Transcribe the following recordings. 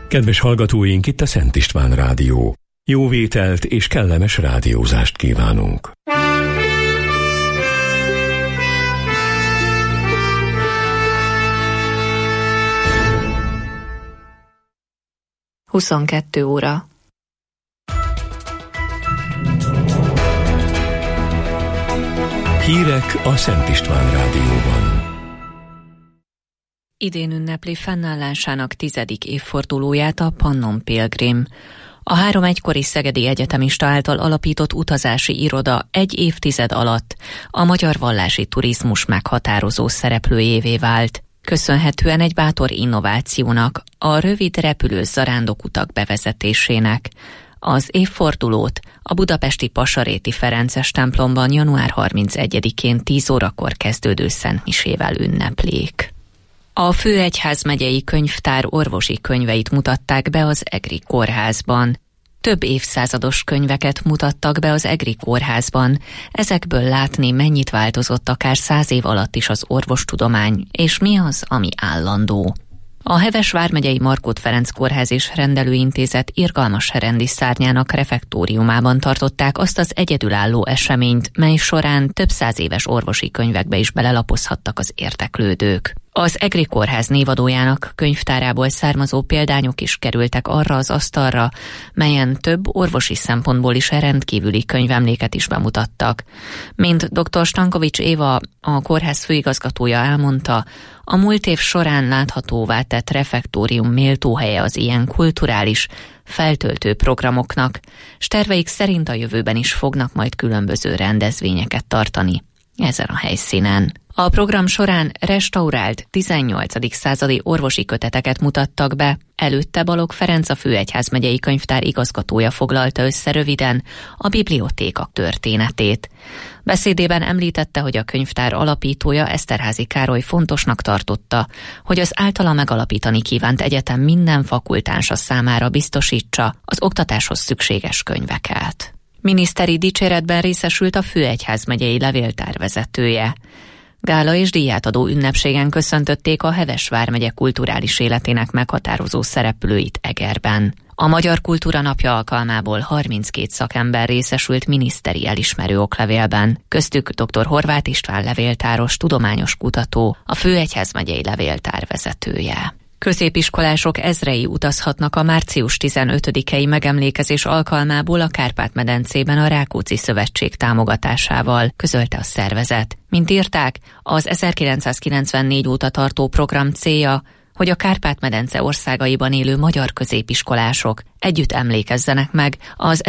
Kedves hallgatóink, itt a Szent István Rádió. Jó vételt és kellemes rádiózást kívánunk. Huszonkettő óra. Hírek a Szent István Rádióban. Idén ünnepli fennállásának 10. évfordulóját a Pannon Pilgrim. A 3 egykori szegedi egyetemista által alapított utazási iroda egy évtized alatt a magyar vallási turizmus meghatározó szereplőjévé vált. Köszönhetően egy bátor innovációnak, a rövid repülős zarándokutak bevezetésének. Az évfordulót a budapesti Pasaréti Ferences templomban január 31-én 10 órakor kezdődő szentmisével ünneplik. A Főegyházmegyei Könyvtár orvosi könyveit mutatták be az Egri Kórházban. Több évszázados könyveket mutattak be az Egri Kórházban, ezekből látni, mennyit változott akár 100 év alatt is az orvostudomány, és mi az, ami állandó. A Heves vármegyei Markhot Ferenc Kórház és Rendelőintézet irgalmas herendi szárnyának refektóriumában tartották azt az egyedülálló eseményt, mely során több 100 éves orvosi könyvekbe is belelapozhattak az érdeklődők. Az Egri Kórház névadójának könyvtárából származó példányok is kerültek arra az asztalra, melyen több orvosi szempontból is rendkívüli könyvemléket is bemutattak. Mint dr. Stankovics Éva, a kórház főigazgatója elmondta, a múlt év során láthatóvá tett refektórium méltó helye az ilyen kulturális, feltöltő programoknak, s terveik szerint a jövőben is fognak majd különböző rendezvényeket tartani ezen a helyszínen. A program során restaurált 18. századi orvosi köteteket mutattak be, előtte Balogh Ferenc, a Főegyházmegyei Könyvtár igazgatója foglalta össze röviden a bibliotéka történetét. Beszédében említette, hogy a könyvtár alapítója, Eszterházy Károly fontosnak tartotta, hogy az általa megalapítani kívánt egyetem minden fakultánsa számára biztosítsa az oktatáshoz szükséges könyveket. Miniszteri dicséretben részesült a Főegyházmegyei Levéltár vezetője. Gála és díjátadó ünnepségen köszöntötték a Heves vármegye kulturális életének meghatározó szereplőit Egerben. A Magyar Kultúra Napja alkalmából 32 szakember részesült miniszteri elismerő oklevélben, köztük dr. Horváth István levéltáros, tudományos kutató, a Főegyházmegyei Levéltár vezetője. Középiskolások ezrei utazhatnak a március 15-i megemlékezés alkalmából a Kárpát-medencében a Rákóczi Szövetség támogatásával, közölte a szervezet. Mint írták, az 1994 óta tartó program célja, hogy a Kárpát-medence országaiban élő magyar középiskolások együtt emlékezzenek meg az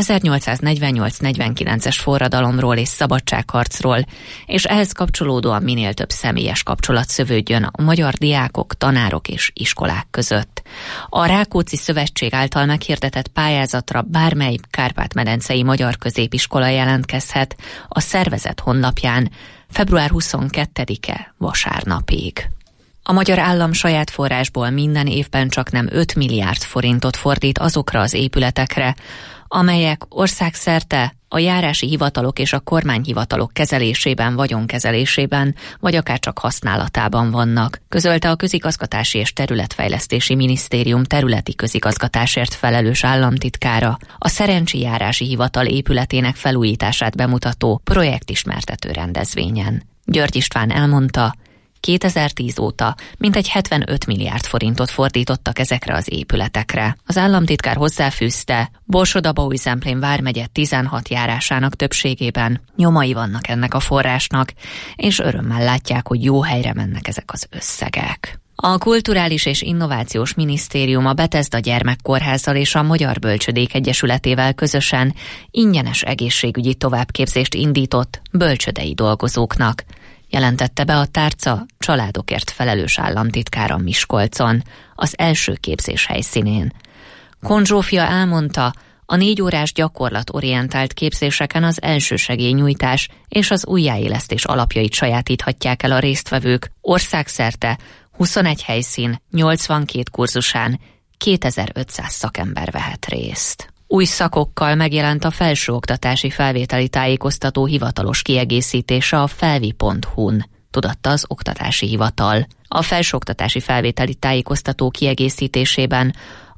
1848-49-es forradalomról és szabadságharcról, és ehhez kapcsolódóan minél több személyes kapcsolat szövődjön a magyar diákok, tanárok és iskolák között. A Rákóczi Szövetség által meghirdetett pályázatra bármely kárpát-medencei magyar középiskola jelentkezhet a szervezet honlapján február 22-e vasárnapig. A magyar állam saját forrásból minden évben csaknem 5 milliárd forintot fordít azokra az épületekre, amelyek országszerte a járási hivatalok és a kormányhivatalok kezelésében, vagyonkezelésében, vagy akár csak használatában vannak, közölte a Közigazgatási és Területfejlesztési Minisztérium területi közigazgatásért felelős államtitkára a Szerencsi Járási Hivatal épületének felújítását bemutató projektismertető rendezvényen. György István elmondta, 2010 óta mintegy 75 milliárd forintot fordítottak ezekre az épületekre. Az államtitkár hozzáfűzte, Borsod-Abaúj-Zemplén vármegye 16 járásának többségében nyomai vannak ennek a forrásnak, és örömmel látják, hogy jó helyre mennek ezek az összegek. A Kulturális és Innovációs Minisztérium a Bethesda Gyermekkórházzal és a Magyar Bölcsödék Egyesületével közösen ingyenes egészségügyi továbbképzést indított bölcsödei dolgozóknak, jelentette be a tárca családokért felelős államtitkára Miskolcon, az első képzés helyszínén. Kohn Zsófia elmondta, a 4 órás gyakorlatorientált képzéseken az elsősegélynyújtás és az újjáélesztés alapjait sajátíthatják el a résztvevők országszerte 21 helyszín, 82 kurzusán 2500 szakember vehet részt. Új szakokkal megjelent a felsőoktatási felvételi tájékoztató hivatalos kiegészítése a felvi.hu-n, tudatta az Oktatási Hivatal. A felsőoktatási felvételi tájékoztató kiegészítésében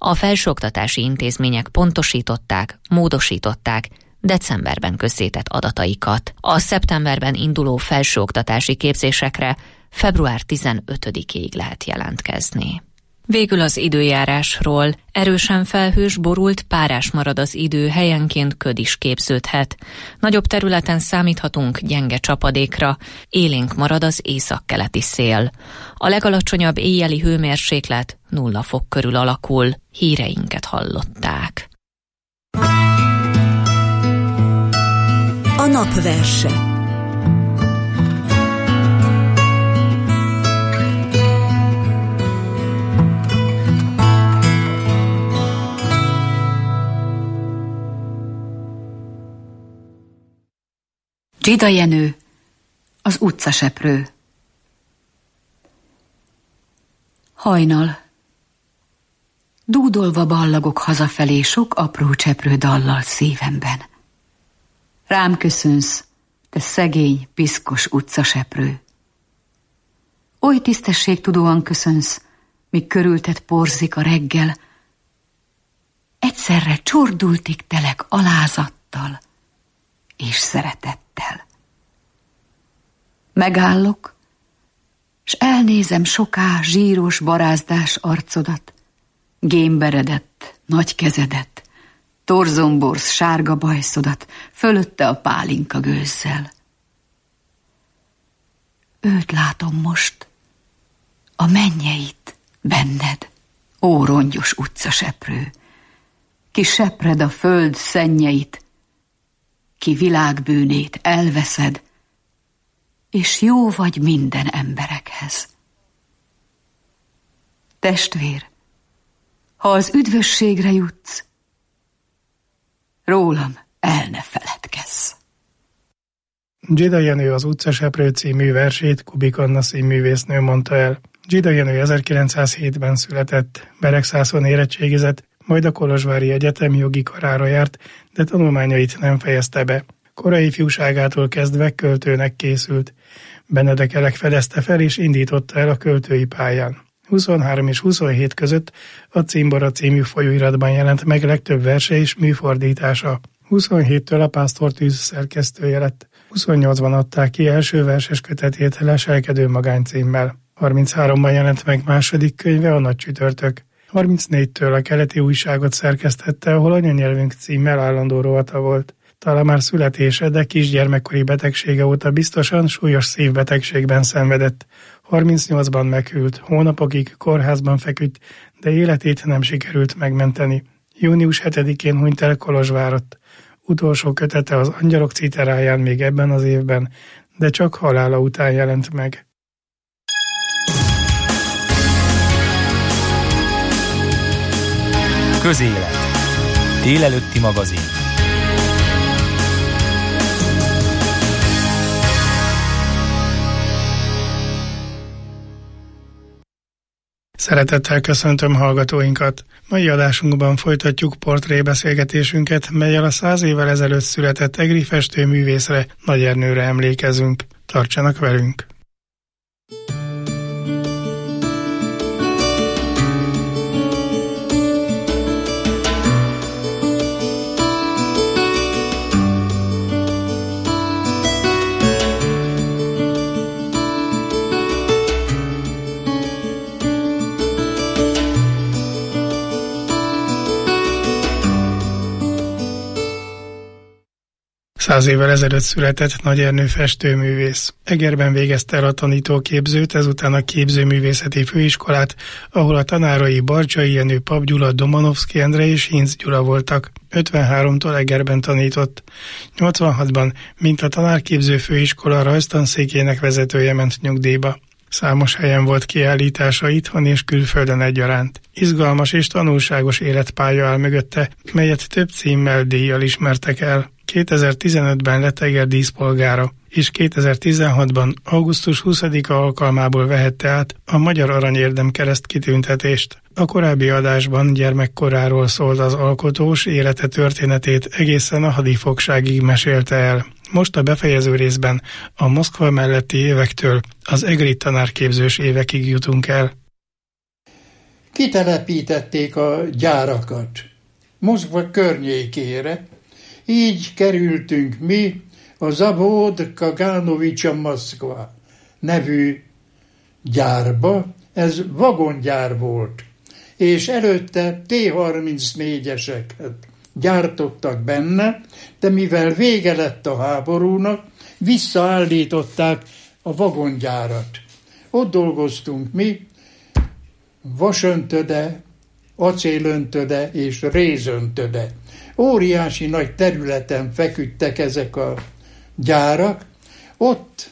A felsőoktatási intézmények pontosították, módosították decemberben közzétett adataikat. A szeptemberben induló felsőoktatási képzésekre február 15-ig lehet jelentkezni. Végül az időjárásról. Erősen felhős, borult, párás marad az idő, helyenként köd is képződhet. Nagyobb területen számíthatunk gyenge csapadékra, élénk marad az északkeleti szél. A legalacsonyabb éjjeli hőmérséklet 0 fok körül alakul. Híreinket hallották. A napverse. Dzsida Jenő, az utcaseprő. Hajnal. Dúdolva ballagok hazafelé sok apró cseprő dallal szívemben. Rám köszönsz, te szegény, piszkos utcaseprő. Oly tisztességtudóan köszönsz, míg körülted porzik a reggel. Egyszerre csordultig telek alázattal és szeretettel. Megállok, s elnézem soká zsíros barázdás arcodat, gémberedett nagy kezedet, torzomborz sárga bajszodat, fölötte a pálinka gőzzel. Őt látom most, a mennyeit benned, ó rongyos utcaseprő, ki sepred a föld szennyeit, ki világbűnét elveszed, és jó vagy minden emberekhez. Testvér, ha az üdvösségre jutsz, rólam el ne feledkezz. Dzsida Jenő az Utcaseprő című versét Kubik Anna színművésznő mondta el. Dzsida Jenő 1907-ben született, Beregszászon érettségizett, majd a Kolozsvári Egyetem jogi karára járt, de tanulmányait nem fejezte be. Korai ifjúságától kezdve költőnek készült. Benedek Elek fedezte fel és indította el a költői pályán. 23 és 27 között a Cimbora című folyóiratban jelent meg legtöbb verse és műfordítása. 27-től a Pásztor Tűz szerkesztője lett. 28-ban adták ki első verses kötetét Leselkedő magány címmel. 33-ban jelent meg második könyve, a Nagy csütörtök. 34-től a Keleti újságot szerkesztette, ahol Anyanyelvünk címmel állandó rovata volt. Talán már születése, de kisgyermekkori betegsége óta biztosan súlyos szívbetegségben szenvedett. 38-ban meghűlt, hónapokig kórházban feküdt, de életét nem sikerült megmenteni. Június 7-én hunyt el Kolozsvárott. Utolsó kötete az Angyalok citeráján még ebben az évben, de csak halála után jelent meg. Közélet. Délelőtti magazin. Szeretettel köszöntöm hallgatóinkat! Mai adásunkban folytatjuk portrébeszélgetésünket, mellyel a 100 évvel ezelőtt született egri festőművészre, Nagy Ernőre emlékezünk. Tartsanak velünk! Száz évvel ezelőtt született Nagy Ernő festőművész. Egerben végezte el a tanítóképzőt, ezután a képzőművészeti főiskolát, ahol a tanárai Barcsai Jenő, Pap Gyula, Domanovszky Endre és Hinz Gyula voltak. 53-tól Egerben tanított. 86-ban, mint a tanárképző főiskola rajztanszékének vezetője ment nyugdíjba. Számos helyen volt kiállítása itthon és külföldön egyaránt. Izgalmas és tanulságos életpálya áll mögötte, melyet több címmel, díjjal ismertek el. 2015-ben lett Eger díszpolgára, és 2016-ban augusztus 20-a alkalmából vehette át a Magyar Aranyérdem kereszt kitüntetést. A korábbi adásban gyermekkoráról szólt az alkotós, élete történetét egészen a hadifogságig mesélte el. Most a befejező részben a Moszkva melletti évektől az egri tanárképzős évekig jutunk el. kitelepítették a gyárakat Moszkva környékére. Így kerültünk mi a Zavod Kaganovicsa Moszkva nevű gyárba. Ez vagongyár volt, és előtte T-34-eseket gyártottak benne, de mivel vége lett a háborúnak, visszaállították a vagongyárat. Ott dolgoztunk mi, vasöntöde, acélöntöde és rézöntöde. Óriási nagy területen feküdtek ezek a gyárak. Ott,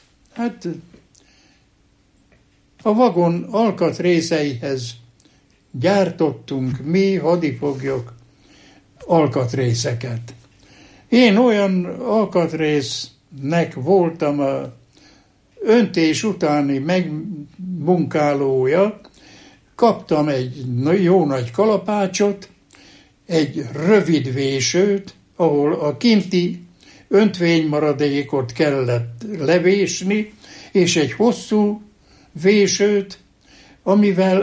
a vagon alkatrészeihez gyártottunk mi, hadifoglyok, alkatrészeket. Én olyan alkatrésznek voltam a öntés utáni megmunkálója, kaptam egy jó nagy kalapácsot, egy rövid vésőt, ahol a kinti öntvénymaradékot kellett levésni, és egy hosszú vésőt, amivel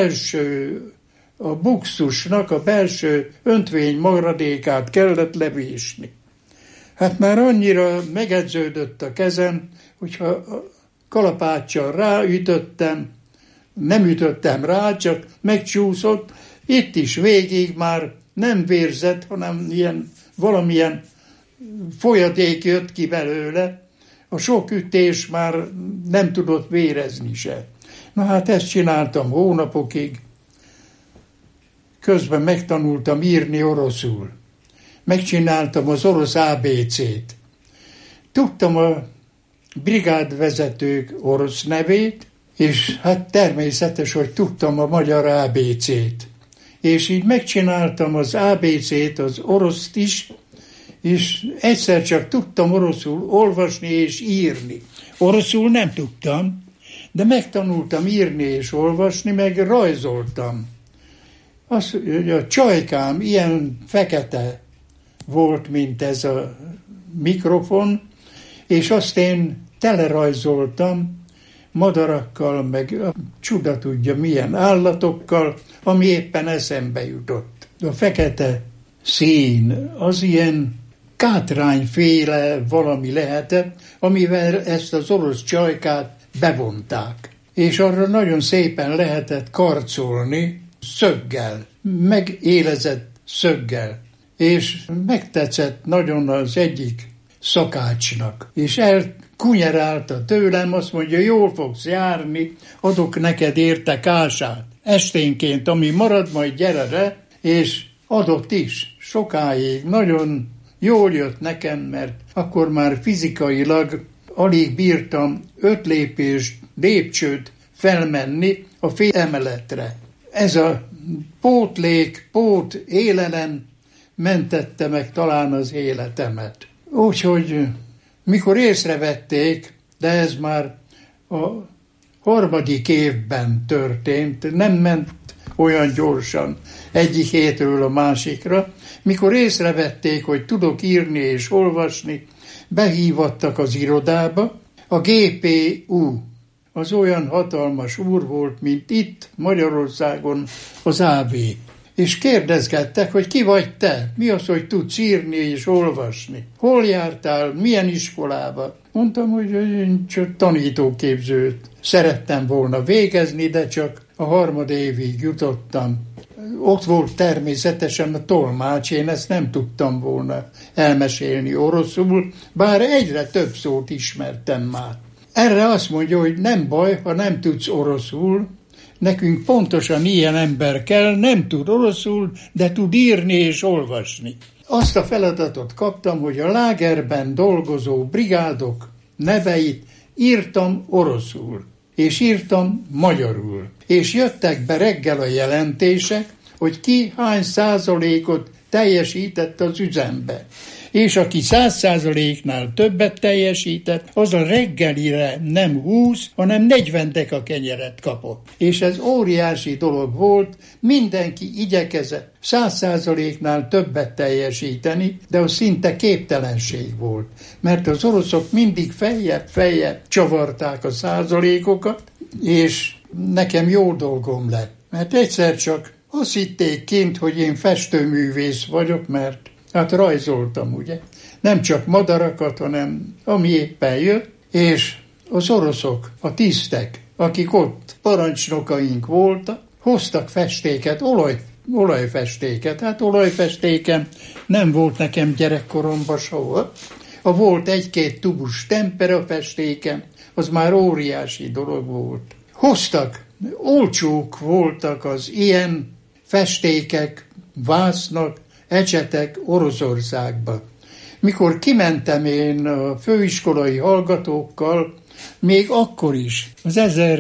a buxusnak a belső öntvénymaradékát kellett levésni. Hát már annyira megedződött a kezem, hogyha a kalapáccsal ráütöttem, nem ütöttem rá, csak megcsúszott, itt is végig már nem vérzett, hanem valamilyen folyadék jött ki belőle, a sok ütés már nem tudott vérezni se. Na hát ezt csináltam hónapokig, közben megtanultam írni oroszul. Megcsináltam az orosz ABC-t. Tudtam a brigádvezetők orosz nevét, és hát természetes, hogy tudtam a magyar ABC-t. És így megcsináltam az ABC-t, az oroszt is, és egyszer csak tudtam oroszul olvasni és írni. Oroszul nem tudtam, de megtanultam írni és olvasni, meg rajzoltam. A csajkám ilyen fekete volt, mint ez a mikrofon, és azt én telerajzoltam madarakkal, meg csuda tudja milyen állatokkal, ami éppen eszembe jutott. A fekete szín az ilyen kátrányféle valami lehetett, amivel ezt az orosz csajkát bevonták. És arra nagyon szépen lehetett karcolni szöggel, megélezett szöggel. És megtetszett nagyon az egyik szakácsnak, és elkunyerálta tőlem, azt mondja, jól fogsz járni, adok neked érte kását. Esténként, ami marad, majd gyere le, és adott is sokáig. Nagyon jól jött nekem, mert akkor már fizikailag alig bírtam 5 lépcsőt felmenni a fél emeletre. Ez a pót élelem mentette meg talán az életemet. Úgyhogy mikor észrevették, de ez már a 3. évben történt, nem ment olyan gyorsan egyik hétről a másikra, mikor észrevették, hogy tudok írni és olvasni, behívattak az irodába. A GPU az olyan hatalmas úr volt, mint itt Magyarországon az AB. És kérdezgettek, hogy ki vagy te? Mi az, hogy tudsz írni és olvasni? Hol jártál? Milyen iskolába? Mondtam, hogy én csak tanítóképzőt szerettem volna végezni, de csak a 3. évig jutottam. Ott volt természetesen a tolmács, én ezt nem tudtam volna elmesélni oroszul, bár egyre több szót ismertem már. Erre azt mondja, hogy nem baj, ha nem tudsz oroszul, nekünk pontosan ilyen ember kell, nem tud oroszul, de tud írni és olvasni. Azt a feladatot kaptam, hogy a lágerben dolgozó brigádok neveit írtam oroszul, és írtam magyarul. És jöttek be reggel a jelentések, hogy ki hány százalékot teljesített az üzembe. És aki 100%-nál többet teljesített, az a reggelire nem 20, hanem 40 deka kenyeret kapott. És ez óriási dolog volt, mindenki igyekezett 100%-nál többet teljesíteni, de az szinte képtelenség volt. Mert az oroszok mindig feljebb csavarták a százalékokat, és nekem jó dolgom lett. Mert egyszer csak azt hitték kint, hogy én festőművész vagyok, mert hát rajzoltam, ugye? Nem csak madarakat, hanem ami éppen jött, és az oroszok, a tisztek, akik ott parancsnokaink voltak, hoztak festéket, olajfestéket. Hát olajfestéken nem volt nekem gyerekkoromban soha. Ha volt egy-két tubus tempera festéken, az már óriási dolog volt. Hoztak, olcsók voltak az ilyen festékek, vásznak, ecsetek Oroszországba. Mikor kimentem én a főiskolai hallgatókkal, még akkor is, az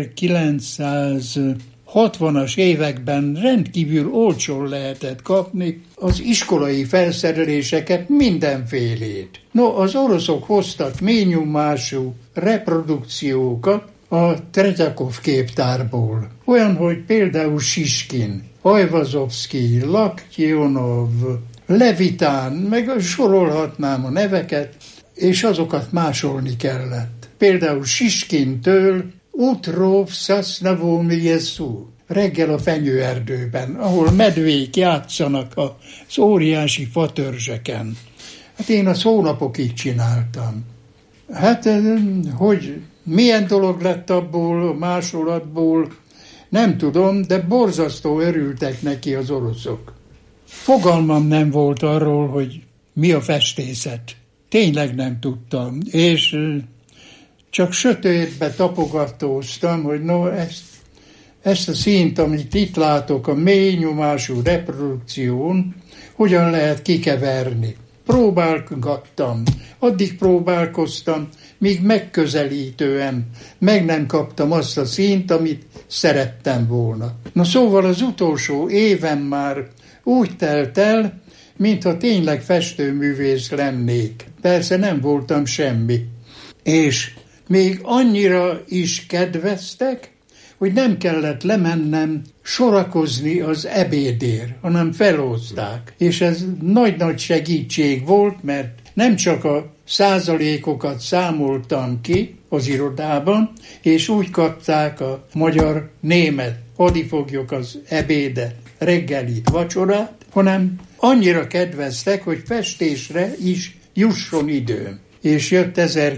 1960-as években rendkívül olcsón lehetett kapni az iskolai felszereléseket, mindenfélét. No, az oroszok hoztak mélynyomású reprodukciókat a Tretyakov képtárból. Olyan, hogy például Siskin, Ajvazovszky, Laktionov, Levitán, meg sorolhatnám a neveket, és azokat másolni kellett. Például Siskintől Utrov Szasznavó Jesu, reggel a fenyőerdőben, ahol medvék játszanak az óriási fatörzseken. Hát én azt hónapokig csináltam. Hát, hogy milyen dolog lett abból, a másolatból, nem tudom, de borzasztó örültek neki az oroszok. Fogalmam nem volt arról, hogy mi a festészet. Tényleg nem tudtam, és csak sötétbe tapogatóztam, hogy no, ezt a színt, amit itt látok a mély nyomású reprodukción, hogyan lehet kikeverni. Próbálgattam, addig próbálkoztam, míg megközelítően meg nem kaptam azt a színt, amit szerettem volna. Na szóval az utolsó évem már úgy telt el, mintha tényleg festőművész lennék. Persze nem voltam semmi. És még annyira is kedveztek, hogy nem kellett lemennem sorakozni az ebédért, hanem felhozták. És ez nagy-nagy segítség volt, mert nem csak a százalékokat számoltam ki az irodában, és úgy kapták a magyar-német hadifoglyok az ebédet, reggelit, vacsorát, hanem annyira kedveztek, hogy festésre is jusson időm. És jött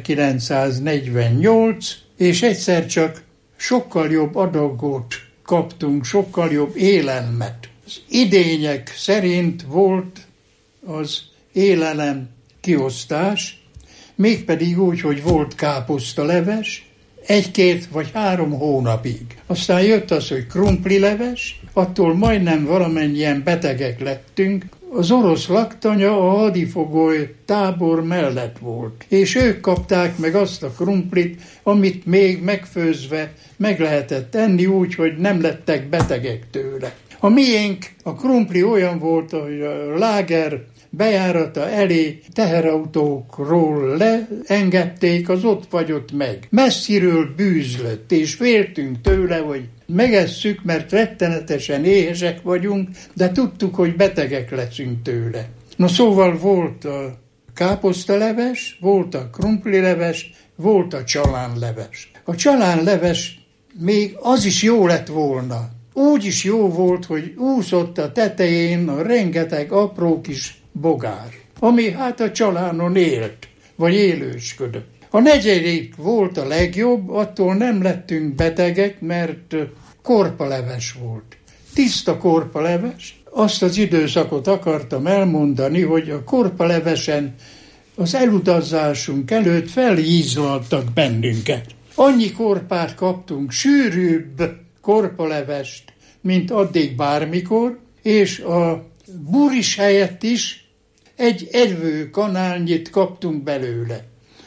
1948, és egyszer csak sokkal jobb adagot kaptunk, sokkal jobb élelmet. Az idények szerint volt az élelem kiosztás, mégpedig úgy, hogy volt káposztaleves, 1-2 vagy 3 hónapig. Aztán jött az, hogy krumplileves, attól majdnem valamennyien betegek lettünk. Az orosz laktanya a hadifogoly tábor mellett volt, és ők kapták meg azt a krumplit, amit még megfőzve meg lehetett enni úgy, hogy nem lettek betegek tőle. A miénk, a krumpli olyan volt, hogy a láger bejárata elé teherautókról leengedték, az ott fagyott meg. Messziről bűzlött, és féltünk tőle, hogy megesszük, mert rettenetesen éhesek vagyunk, de tudtuk, hogy betegek leszünk tőle. Na szóval volt a káposztaleves, volt a krumplileves, volt a csalánleves. A csalánleves még az is jó lett volna. Úgy is jó volt, hogy úszott a tetején a rengeteg apró kis bogár, ami hát a csalánon élt, vagy élősködött. A 4. volt a legjobb, attól nem lettünk betegek, mert korpaleves volt. Tiszta korpaleves. Azt az időszakot akartam elmondani, hogy a korpalevesen az elutazásunk előtt felhízlaltak bennünket. Annyi korpát kaptunk, sűrűbb korpalevest, mint addig bármikor, és a buris helyett is egy evőkanálnyit kaptunk belőle.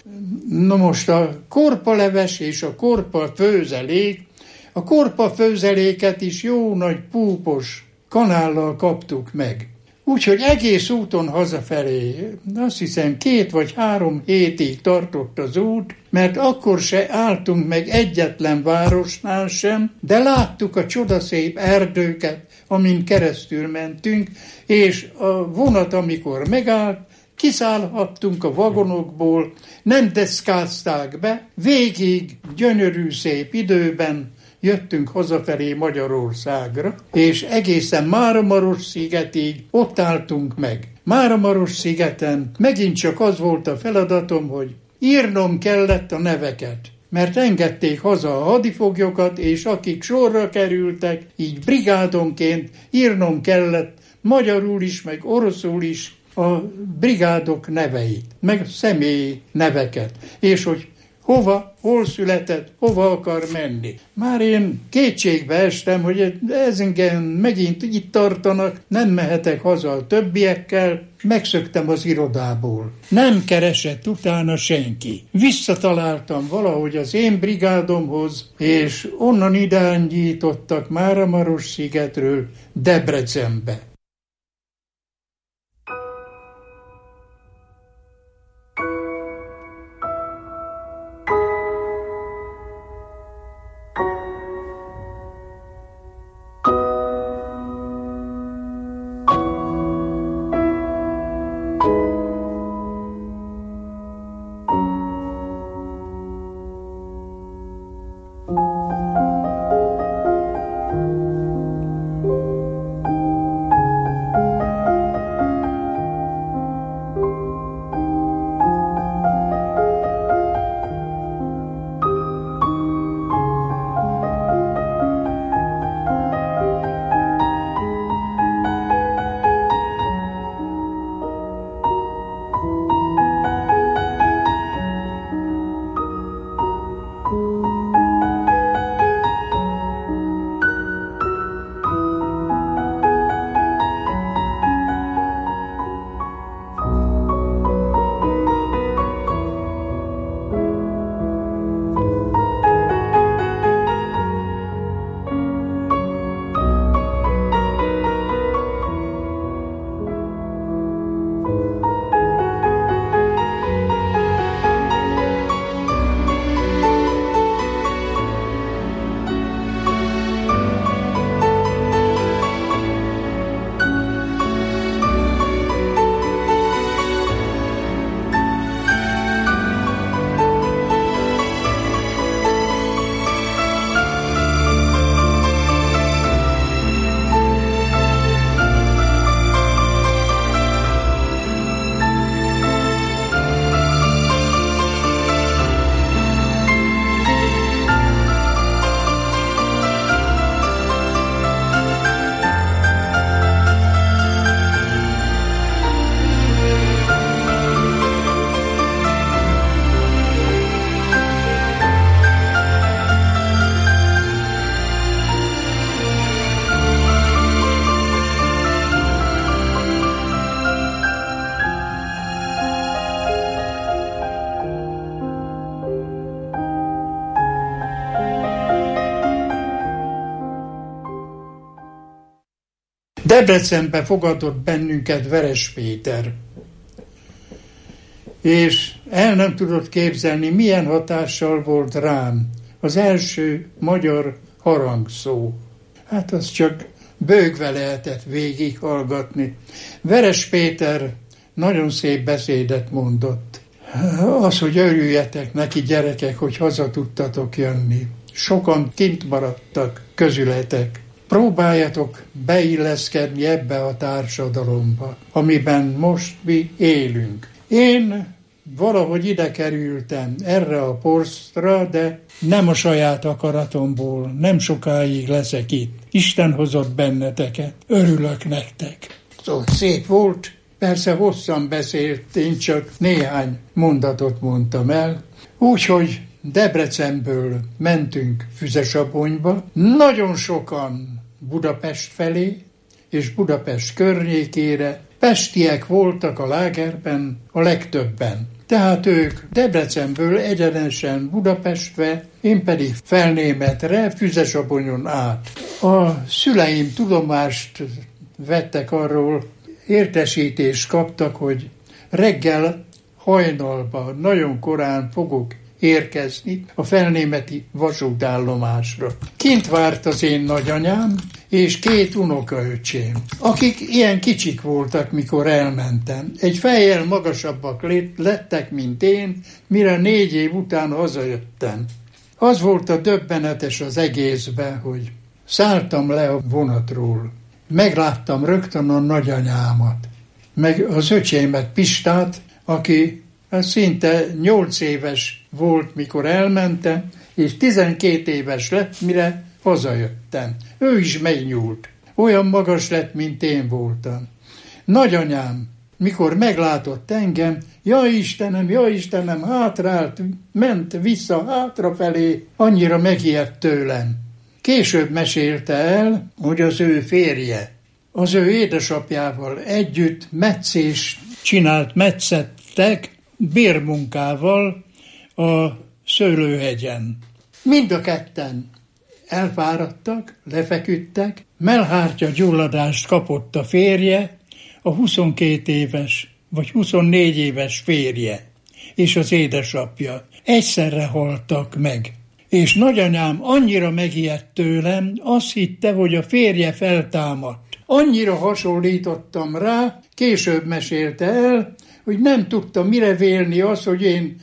Na most a korpaleves és a korpafőzelék, a korpafőzeléket is jó nagy púpos kanállal kaptuk meg. Úgyhogy egész úton hazafelé, azt hiszem 2 vagy 3 hétig tartott az út, mert akkor se álltunk meg egyetlen városnál sem, de láttuk a csodaszép erdőket, amin keresztül mentünk, és a vonat, amikor megállt, kiszállhattunk a vagonokból, nem deszkázták be, végig gyönyörű szép időben jöttünk hazafelé Magyarországra, és egészen Máramarosszigetig ott álltunk meg. Máramarosszigeten megint csak az volt a feladatom, hogy írnom kellett a neveket, mert engedték haza a hadifoglyokat, és akik sorra kerültek, így brigádonként írnom kellett magyarul is, meg oroszul is a brigádok neveit, meg személyi neveket, és hogy hol született, hova akar menni. Már én kétségbe estem, hogy ez engem megint itt tartanak, nem mehetek haza a többiekkel, megszöktem az irodából. Nem keresett utána senki. Visszataláltam valahogy az én brigádomhoz, és onnan irányítottak Máramarosszigetről Debrecenbe. Debrecenbe fogadott bennünket Veres Péter, és el nem tudott képzelni, milyen hatással volt rám az első magyar harangszó. Hát az csak bőgve lehetett végighallgatni. Veres Péter nagyon szép beszédet mondott. Az, hogy örüljetek neki, gyerekek, hogy haza tudtatok jönni. Sokan kint maradtak közületek. Próbáljatok beilleszkedni ebbe a társadalomba, amiben most mi élünk. Én valahogy ide kerültem erre a posztra, de nem a saját akaratomból, nem sokáig leszek itt. Isten hozott benneteket, örülök nektek. Szóval szép volt, persze hosszan beszélt, én csak néhány mondatot mondtam el, úgyhogy Debrecenből mentünk Füzesabonyba, nagyon sokan Budapest felé és Budapest környékére, pestiek voltak a lágerben a legtöbben. Tehát ők Debrecenből egyenesen Budapestre, én pedig Felnémetre, Füzesabonyon át. A szüleim tudomást vettek arról, értesítést kaptak, hogy reggel hajnalban, nagyon korán fogok érkezni a felnémeti vasútállomásra. Kint várt az én nagyanyám és 2 unokaöcsém, akik ilyen kicsik voltak, mikor elmentem. Egy fejjel magasabbak lettek, mint én, mire 4 év után hazajöttem. Az volt a döbbenetes az egészben, hogy szálltam le a vonatról. Megláttam rögtön a nagyanyámat, meg az öcsémet, Pistát, aki szinte 8 éves volt, mikor elmentem, és 12 éves lett, mire hazajöttem. Ő is megnyúlt. Olyan magas lett, mint én voltam. Nagyanyám, mikor meglátott engem, ja Istenem, hátrált, ment vissza hátrafelé, annyira megijedt tőlem. Később mesélte el, hogy az ő férje, az ő édesapjával együtt metszettek bérmunkával a szőlőhegyen. Mind a ketten elfáradtak, lefeküdtek, mellhártya gyulladást kapott a férje, a 22 éves vagy 24 éves férje és az édesapja. Egyszerre haltak meg. És nagyanyám annyira megijedt tőlem, azt hitte, hogy a férje feltámadt. Annyira hasonlítottam rá, később mesélte el, hogy nem tudta mire vélni az, hogy én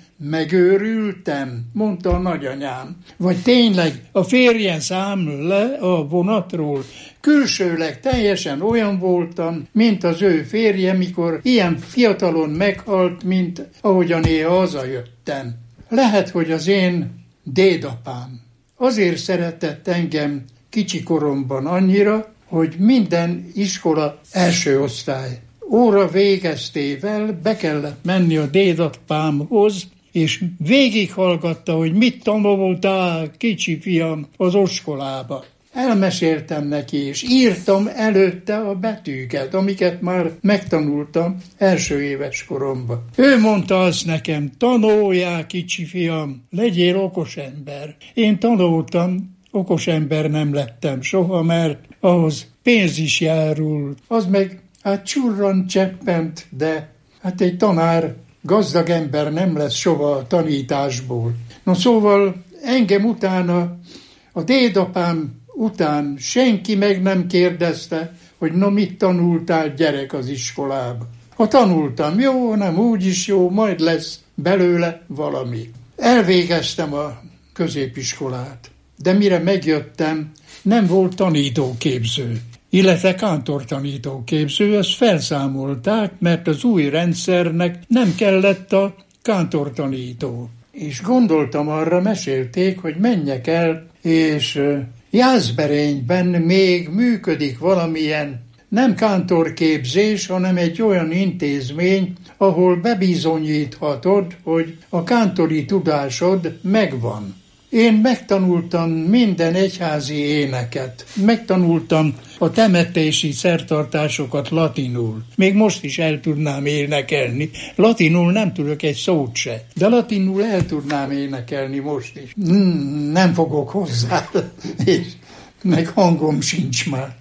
megőrültem, mondta a nagyanyám. Vagy tényleg a férje szám le a vonatról. Külsőleg teljesen olyan voltam, mint az ő férje, mikor ilyen fiatalon meghalt, mint ahogyan én hazajöttem. Lehet, hogy az én dédapám azért szeretett engem kicsi koromban annyira, hogy minden iskola első osztály óra végeztével be kellett menni a dédapámhoz, és végighallgatta, hogy mit tanultál, kicsi fiam, az iskolába. Elmeséltem neki, és írtam előtte a betűket, amiket már megtanultam első éves koromban. Ő mondta azt nekem, tanuljál, kicsi fiam, legyél okos ember. Én tanultam, okos ember nem lettem soha, mert ahhoz pénz is járul. Az meg csurran cseppent, de egy tanár, gazdag ember nem lesz soha a tanításból. No szóval engem utána, a dédapám után senki meg nem kérdezte, hogy mit tanultál, gyerek, az iskolába. Ha tanultam, jó, nem úgyis jó, majd lesz belőle valami. Elvégeztem a középiskolát, de mire megjöttem, nem volt tanítóképző, illetve kántortanítóképző, ezt felszámolták, mert az új rendszernek nem kellett a kántortanító. És gondoltam arra, mesélték, hogy menjek el, és Jászberényben még működik valamilyen nem kántorképzés, hanem egy olyan intézmény, ahol bebizonyíthatod, hogy a kántori tudásod megvan. Én megtanultam minden egyházi éneket, megtanultam a temetési szertartásokat latinul. Még most is el tudnám énekelni. Latinul nem tudok egy szót se, de latinul el tudnám énekelni most is. Nem fogok hozzá, és meg hangom sincs már.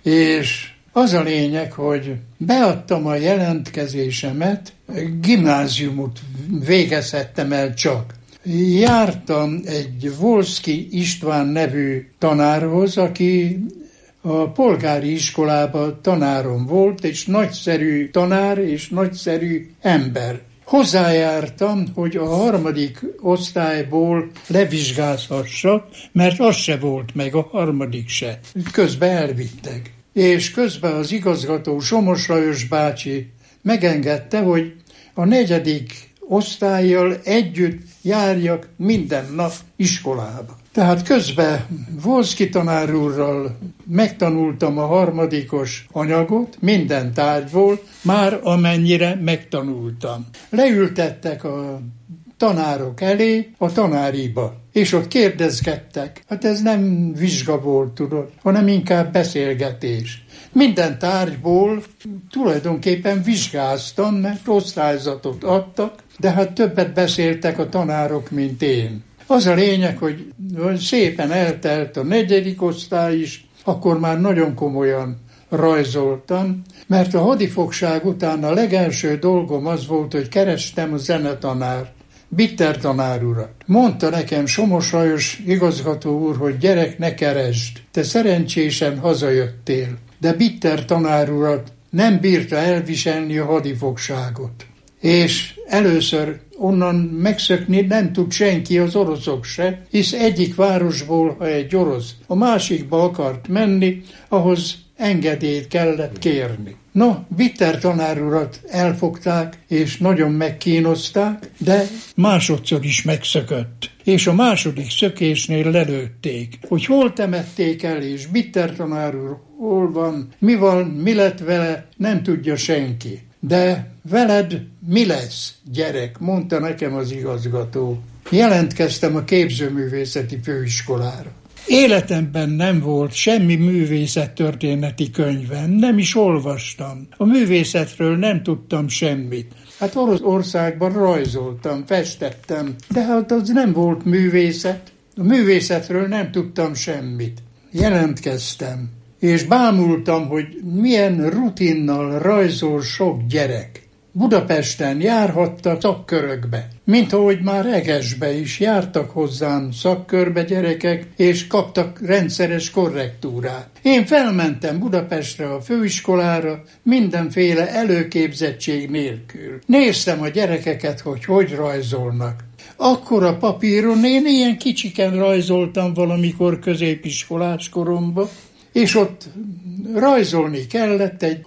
És az a lényeg, hogy beadtam a jelentkezésemet, gimnáziumot végezhettem el csak. Jártam egy Volszky István nevű tanárhoz, aki a polgári iskolában tanárom volt, és nagyszerű tanár és nagyszerű ember. Hozzájártam, hogy a 3. osztályból levizsgázhassak, mert az se volt meg, a 3. se. Közben elvittek. És közben az igazgató, Somos Lajos bácsi megengedte, hogy a 4. osztályjal együtt járjak minden nap iskolába. Tehát közben Volszky tanár úrral megtanultam a 3. anyagot, minden tárgyból, már amennyire megtanultam. Leültettek a tanárok elé, a tanáriba, és ott kérdezgettek. Hát ez nem vizsga volt, tudod, hanem inkább beszélgetés. Minden tárgyból tulajdonképpen vizsgáztam, mert osztályzatot adtak, de hát többet beszéltek a tanárok, mint én. Az a lényeg, hogy szépen eltelt a 4. osztály is, akkor már nagyon komolyan rajzoltam, mert a hadifogság után a legelső dolgom az volt, hogy kerestem a zenetanárt, Bitter tanár urat. Mondta nekem Somos Lajos igazgató úr, hogy gyerek, ne keresd, te szerencsésen hazajöttél, de Bitter tanár urat nem bírta elviselni a hadifogságot. És először onnan megszökni nem tud senki, az oroszok se, hisz egyik városból, ha egy orosz a másikba akart menni, ahhoz engedélyt kellett kérni. No, Bitter tanár urat elfogták, és nagyon megkínozták, de másodszor is megszökött. És a második szökésnél lelőtték. Hogy hol temették el, és Bitter tanár úr hol van, mi lett vele, nem tudja senki. De veled mi lesz, gyerek, mondta nekem az igazgató. Jelentkeztem a képzőművészeti főiskolára. Életemben nem volt semmi művészettörténeti könyvem, nem is olvastam. A művészetről nem tudtam semmit. Hát Oroszországban rajzoltam, festettem, de hát az nem volt művészet. A művészetről nem tudtam semmit. Jelentkeztem, és bámultam, hogy milyen rutinnal rajzol sok gyerek. Budapesten járhattak szakkörökbe, mint ahogy már Egesbe is jártak hozzám szakkörbe gyerekek, és kaptak rendszeres korrektúrát. Én felmentem Budapestre a főiskolára, mindenféle előképzettség nélkül. Néztem a gyerekeket, hogy rajzolnak. Akkor a papíron én ilyen kicsiken rajzoltam valamikor középiskolás koromban, és ott rajzolni kellett egy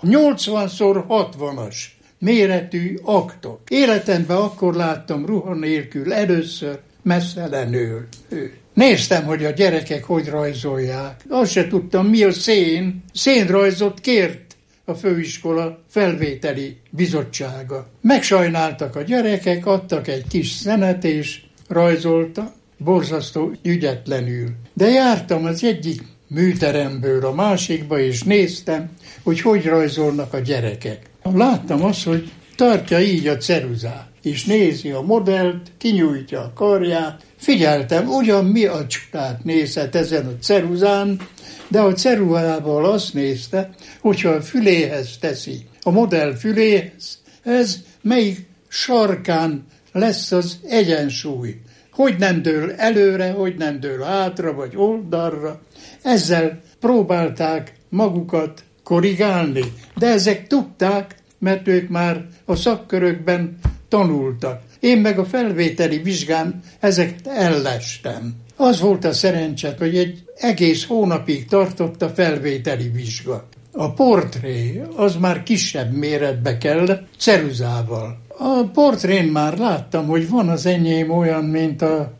80x60-as méretű aktot. Életemben akkor láttam ruha nélkül először messzelenül. Néztem, hogy a gyerekek hogy rajzolják. Azt se tudtam, mi a szén. Szénrajzot kért a főiskola felvételi bizottsága. Megsajnáltak a gyerekek, adtak egy kis szenet és rajzolta, borzasztó ügyetlenül. De jártam az egyik műteremből a másikba, és néztem, hogy rajzolnak a gyerekek. Láttam azt, hogy tartja így a ceruzát, és nézi a modellt, kinyújtja a karját. Figyeltem, ugyan mi a csodát nézhet ezen a ceruzán, de a ceruzával azt nézte, hogyha a füléhez teszi, a modell füléhez, ez melyik sarkán lesz az egyensúly. Hogy nem dől előre, hogy nem dől hátra, vagy oldalra. Ezzel próbálták magukat korrigálni, de ezek tudták, mert ők már a szakkörökben tanultak. Én meg a felvételi vizsgán ezeket ellestem. Az volt a szerencse, hogy egy egész hónapig tartott a felvételi vizsga. A portré az már kisebb méretbe kellett, ceruzával. A portrén már láttam, hogy van az enyém olyan, mint a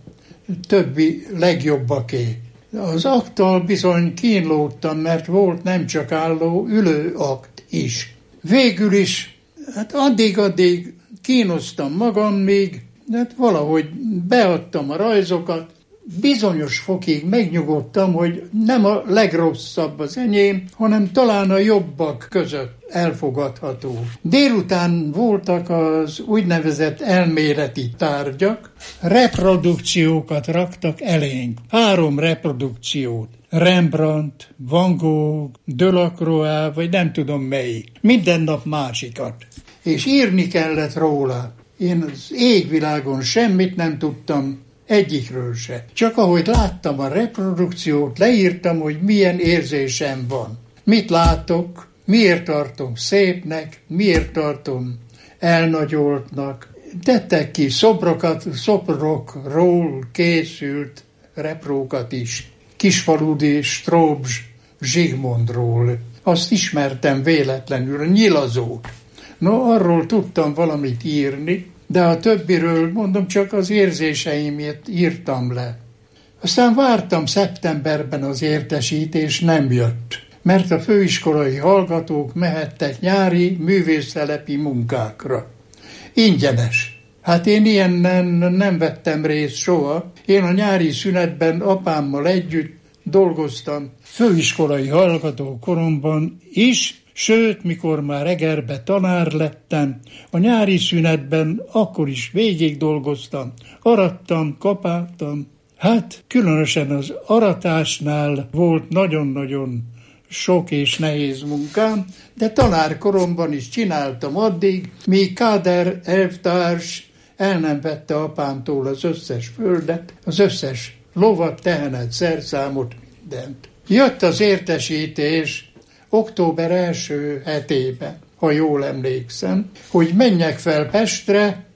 többi legjobbaké. Az akttal bizony kínlódtam, mert volt nem csak álló, ülő akt is. Végül is, hát addig kínoztam magam még, de valahogy beadtam a rajzokat. Bizonyos fokig megnyugodtam, hogy nem a legrosszabb az enyém, hanem talán a jobbak között elfogadható. Délután voltak az úgynevezett elméleti tárgyak, reprodukciókat raktak elénk. 3 reprodukciót. Rembrandt, Van Gogh, Delacroix, vagy nem tudom melyik. Minden nap másikat. És írni kellett róla. Én az égvilágon semmit nem tudtam, egyikről se. Csak ahogy láttam a reprodukciót, leírtam, hogy milyen érzésem van. Mit látok, miért tartom szépnek, miért tartom elnagyoltnak. Tettek ki szobrokról készült reprókat is. Kisfaludi Stróbs Zsigmondról. Azt ismertem véletlenül, a Nyilazót. No, arról tudtam valamit írni, de a többiről, mondom, csak az érzéseimet írtam le. Aztán vártam szeptemberben az értesítés, nem jött, mert a főiskolai hallgatók mehettek nyári művésztelepi munkákra. Ingyenes. Hát én ilyenen nem vettem részt soha. Én a nyári szünetben apámmal együtt dolgoztam főiskolai hallgató koromban is, sőt, mikor már Egerbe tanár lettem, a nyári szünetben akkor is végig dolgoztam, arattam, kapáltam. Hát különösen az aratásnál volt nagyon-nagyon sok és nehéz munkám, de tanárkoromban is csináltam addig, míg Káder elvtárs el nem vette apámtól az összes földet, az összes lovat, tehenet, szerszámot, mindent. Jött az értesítés október első hetében, ha jól emlékszem, hogy menjek fel Pestre,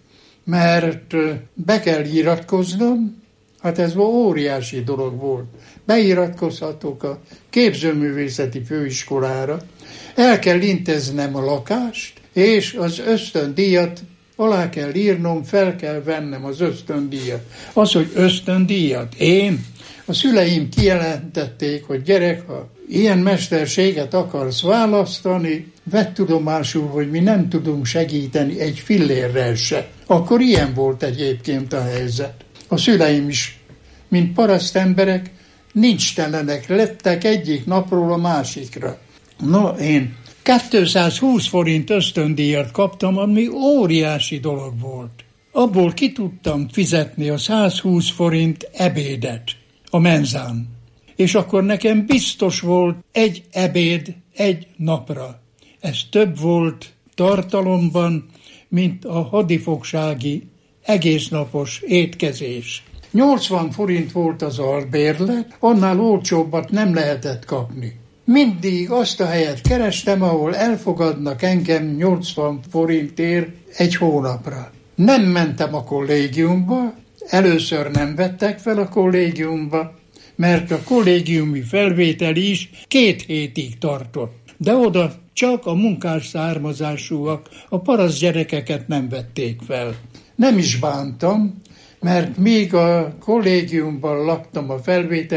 mert be kell iratkoznom, hát ez óriási dolog volt. Beiratkozhatok a képzőművészeti főiskolára, el kell intéznem a lakást, és az ösztöndíjat alá kell írnom, fel kell vennem az ösztöndíjat. Az, hogy ösztöndíjat, a szüleim kijelentették, hogy gyerek, ha ilyen mesterséget akarsz választani, vedd tudomásul, hogy mi nem tudunk segíteni egy fillérrel se. Akkor ilyen volt egyébként a helyzet. A szüleim is, mint parasztemberek, nincstelenek lettek egyik napról a másikra. No, én 220 forint ösztöndíjat kaptam, ami óriási dolog volt. Abból ki tudtam fizetni a 120 forint ebédet a menzán. És akkor nekem biztos volt egy ebéd egy napra. Ez több volt tartalomban, mint a hadifogsági egésznapos étkezés. 80 forint volt az albérlet, annál olcsóbbat nem lehetett kapni. Mindig azt a helyet kerestem, ahol elfogadnak engem 80 forintért egy hónapra. Nem mentem a kollégiumba, először nem vettek fel a kollégiumba, mert a kollégiumi felvétel is 2 hétig tartott. De oda csak a munkás származásúak, a paraszt gyerekeket nem vették fel. Nem is bántam, mert még a kollégiumban laktam a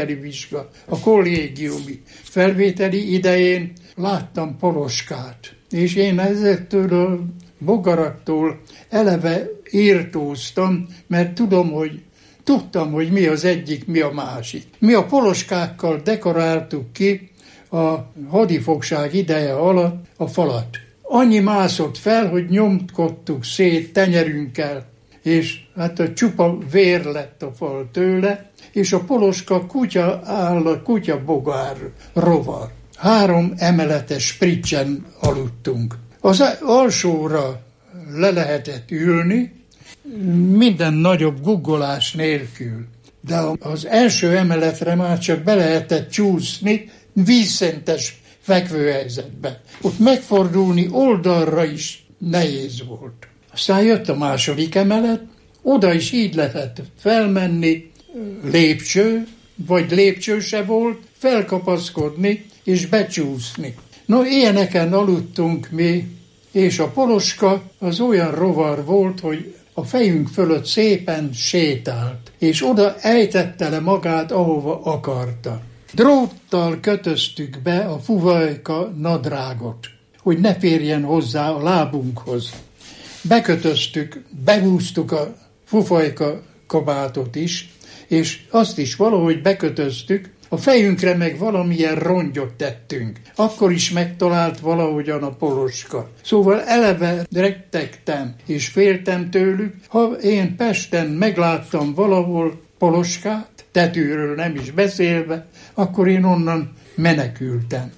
kollégiumi felvételi idején láttam Poloskát. És én ezektől a bogaraktól eleve írtóztam, mert tudtam, hogy mi az egyik, mi a másik. Mi a Poloskákkal dekoráltuk ki a hadifogság ideje alatt a falat. Annyi mászott fel, hogy nyomkodtuk szét tenyerünkkel, és hát a csupa vér lett a fal tőle, és a Poloska kutya bogár rovar. 3 emeletes spricsen aludtunk. Az alsóra le lehetett ülni, minden nagyobb guggolás nélkül. De az első emeletre már csak be lehetett csúszni vízszentes fekvőhelyzetbe. Ott megfordulni oldalra is nehéz volt. Aztán jött a második emelet, oda is így lehetett felmenni, lépcső, vagy lépcső se volt, felkapaszkodni és becsúszni. No, ilyeneken aludtunk mi, és a Poloska az olyan rovar volt, hogy a fejünk fölött szépen sétált, és oda ejtette le magát, ahova akarta. Dróttal kötöztük be a fuvajka nadrágot, hogy ne férjen hozzá a lábunkhoz. Bekötöztük, behúztuk a fufajka kabátot is, és azt is valahogy bekötöztük, a fejünkre meg valamilyen rongyot tettünk. Akkor is megtalált valahogyan a Poloska. Szóval eleve rettegtem, és féltem tőlük. Ha én Pesten megláttam valahol Poloskát, tetőről nem is beszélve, akkor én onnan menekültem.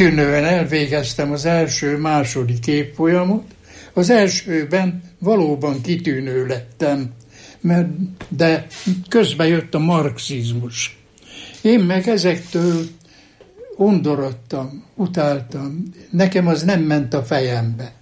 kitűnően elvégeztem az első-második évfolyamot. Az elsőben valóban kitűnő lettem, de közben jött a marxizmus. Én meg ezektől undorodtam, utáltam. Nekem az nem ment a fejembe.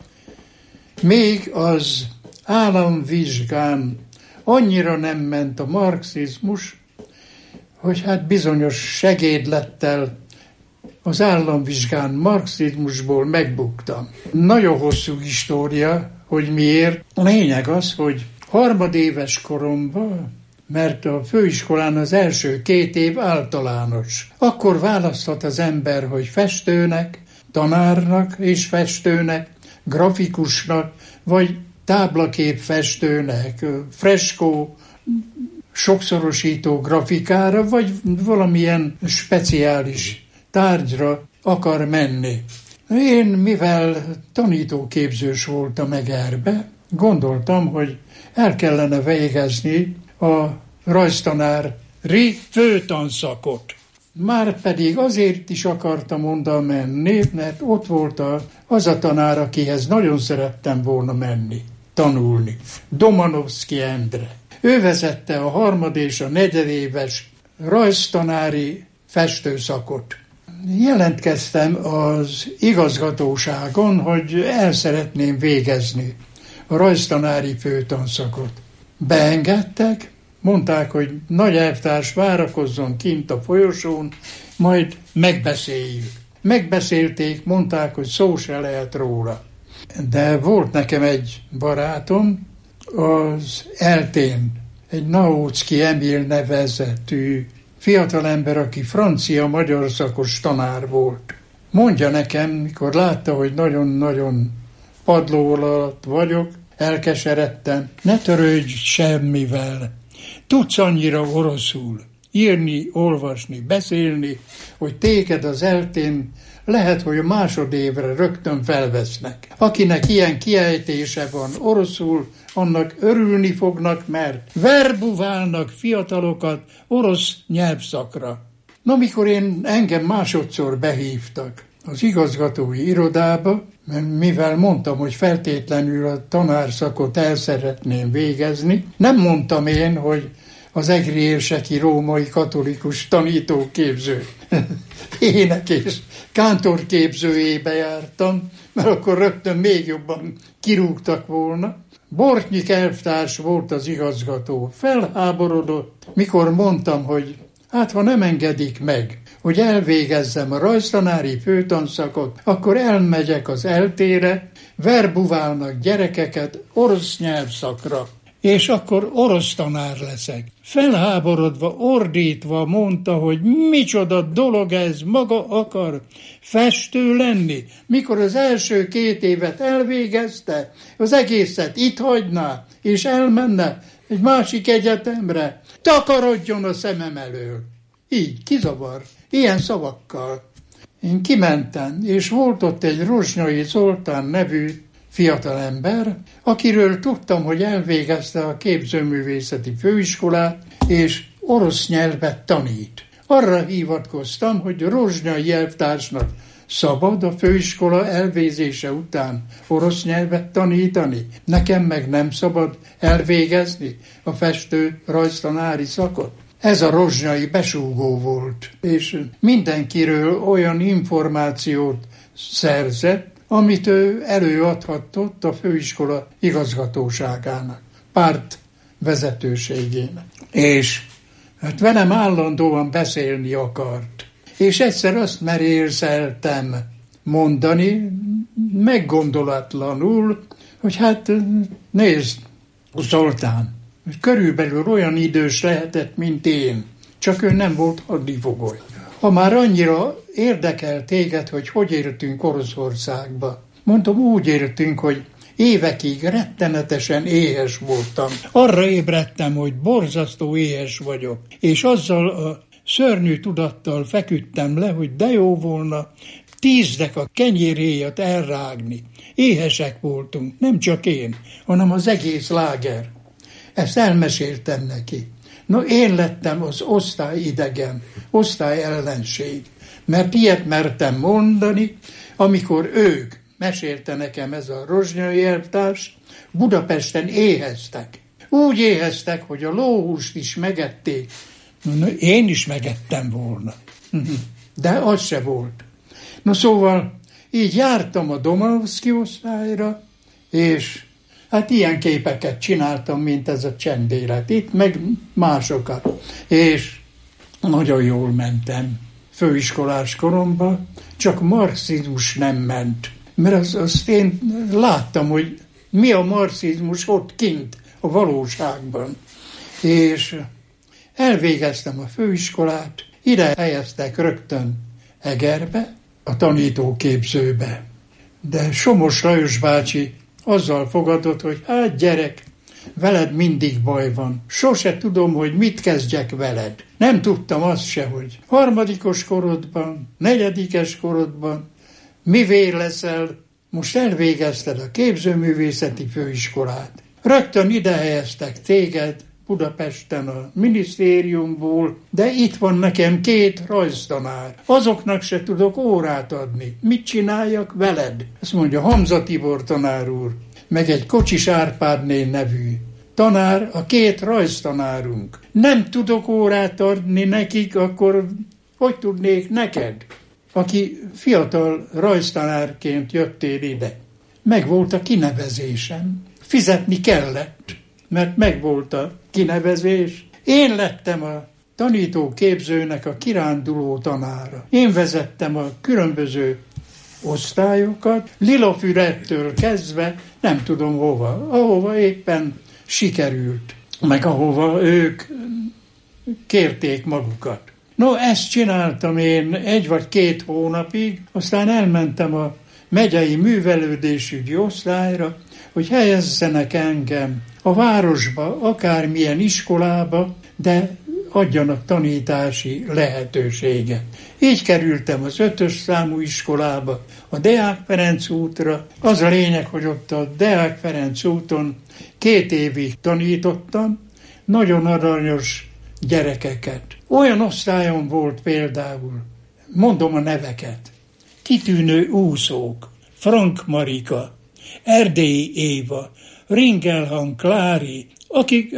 Még az államvizsgán annyira nem ment a marxizmus, hogy hát bizonyos segédlettel az államvizsgán marxizmusból megbuktam. Nagyon hosszú história, hogy miért. A lényeg az, hogy harmadéves koromban, mert a főiskolán az első 2 év általános. Akkor választhat az ember, hogy festőnek, tanárnak és festőnek, grafikusnak, vagy táblaképfestőnek, freskó, sokszorosító grafikára, vagy valamilyen speciális tárgyra akar menni. Én, mivel tanítóképzős voltam Egerbe, gondoltam, hogy el kellene végezni a rajztanári főtanszakot. Márpedig azért is akartam oda menni, mert ott volt az a tanár, akihez nagyon szerettem volna menni, tanulni. Domanovszky Endre. Ő vezette a 3. és a 4. éves rajztanári festőszakot. Jelentkeztem az igazgatóságon, hogy el szeretném végezni a rajztanári főtanszakot. Beengedtek, mondták, hogy nagy elvtárs várakozzon kint a folyosón, majd megbeszéljük. Megbeszélték, mondták, hogy szó se lehet róla. De volt nekem egy barátom, az Eltén, egy Naóczky Emil nevezetű fiatalember, aki francia-magyar szakos tanár volt. Mondja nekem, mikor látta, hogy nagyon-nagyon padló alatt vagyok, elkeseredtem, ne törődj semmivel. Tudsz annyira oroszul, írni, olvasni, beszélni, hogy téged az Eltén lehet, hogy a másodévre rögtön felvesznek. Akinek ilyen kiejtése van oroszul, annak örülni fognak, mert verbuválnak fiatalokat orosz nyelvszakra. Na, mikor engem másodszor behívtak az igazgatói irodába, mivel mondtam, hogy feltétlenül a tanárszakot el szeretném végezni, nem mondtam én, hogy az egri érseki római katolikus tanítóképző ének és kántorképzőjébe jártam, mert akkor rögtön még jobban kirúgtak volna. Bortnyik elvtárs volt az igazgató. Felháborodott, mikor mondtam, hogy hát ha nem engedik meg, hogy elvégezzem a rajztanári főtanszakot, akkor elmegyek az Eltére, verbuválnak gyerekeket orosz nyelvszakra, és akkor orosz tanár leszek. Felháborodva, ordítva mondta, hogy micsoda dolog ez, maga akar festő lenni. Mikor az első 2 évet elvégezte, az egészet itt hagyná, és elmenne egy másik egyetemre. Takarodjon a szemem elől. Így, kizavar, ilyen szavakkal. Én kimentem, és volt ott egy Rozsnyai Zoltán nevű fiatalember, akiről tudtam, hogy elvégezte a képzőművészeti főiskolát, és orosz nyelvet tanít. Arra hivatkoztam, hogy Rozsnyai elvtársnak szabad a főiskola elvégzése után orosz nyelvet tanítani. Nekem meg nem szabad elvégezni a festő rajztanári szakot. Ez a Rozsnyai besúgó volt, és mindenkiről olyan információt szerzett, amit ő előadhatott a főiskola igazgatóságának, párt vezetőségének. És hát velem állandóan beszélni akart. És egyszer azt merészeltem mondani, meggondolatlanul, hogy hát nézd, Zoltán, körülbelül olyan idős lehetett, mint én, csak ő nem volt hadifogolya. Ha már annyira érdekel téged, hogy éltünk Oroszországba, mondom, úgy éltünk, hogy évekig rettenetesen éhes voltam. Arra ébredtem, hogy borzasztó éhes vagyok, és azzal a szörnyű tudattal feküdtem le, hogy de jó volna 10 deka kenyéréjat elrágni. Éhesek voltunk, nem csak én, hanem az egész láger. Ezt elmeséltem neki. No, én lettem az osztály idegen, osztály ellenség. Mert ilyet mertem mondani, amikor ők, mesélte nekem ez a Rozsnyai elvtárs, Budapesten éheztek. Úgy éheztek, hogy a lóhúst is megették. Én is megettem volna. De az se volt. No szóval így jártam a Domanovszky osztályra, és hát ilyen képeket csináltam, mint ez a Csendélet. Itt meg másokat. És nagyon jól mentem főiskolás koromban, csak marxizmus nem ment. Mert azt én láttam, hogy mi a marxizmus ott kint, a valóságban. És elvégeztem a főiskolát, ide helyeztek rögtön Egerbe, a tanítóképzőbe. De Somos Lajos bácsi azzal fogadott, hogy hát gyerek, veled mindig baj van. Sose tudom, hogy mit kezdjek veled. Nem tudtam azt se, hogy harmadikos korodban, negyedikes korodban mivé leszel. Most elvégezted a képzőművészeti főiskolát. Rögtön ide helyeztek téged Budapesten a minisztériumból, de itt van nekem 2 rajztanár. Azoknak se tudok órát adni. Mit csináljak veled? Ezt mondja Hamza Tibor tanár úr, meg egy Kocsis Árpádné nevű tanár, a 2 rajztanárunk. Nem tudok órát adni nekik, akkor hogy tudnék neked, aki fiatal rajztanárként jöttél ide? Megvolt a kinevezésem. Fizetni kellett, mert megvolt a kinevezés. Én lettem a tanítóképzőnek a kiránduló tanára. Én vezettem a különböző osztályokat, Lilafüredtől kezdve nem tudom hova, ahova éppen sikerült, meg ahova ők kérték magukat. No, ezt csináltam én 1 vagy 2 hónapig, aztán elmentem a megyei művelődésügyi osztályra, hogy helyezzenek engem a városba, akármilyen iskolába, de adjanak tanítási lehetőséget. Így kerültem az 5-ös számú iskolába, a Deák Ferenc útra. Az a lényeg, hogy ott a Deák Ferenc úton 2 évig tanítottam, nagyon aranyos gyerekeket. Olyan osztályon volt például, mondom a neveket, kitűnő úszók, Frank Marika, Erdélyi Éva, Ringelhang Klári, akik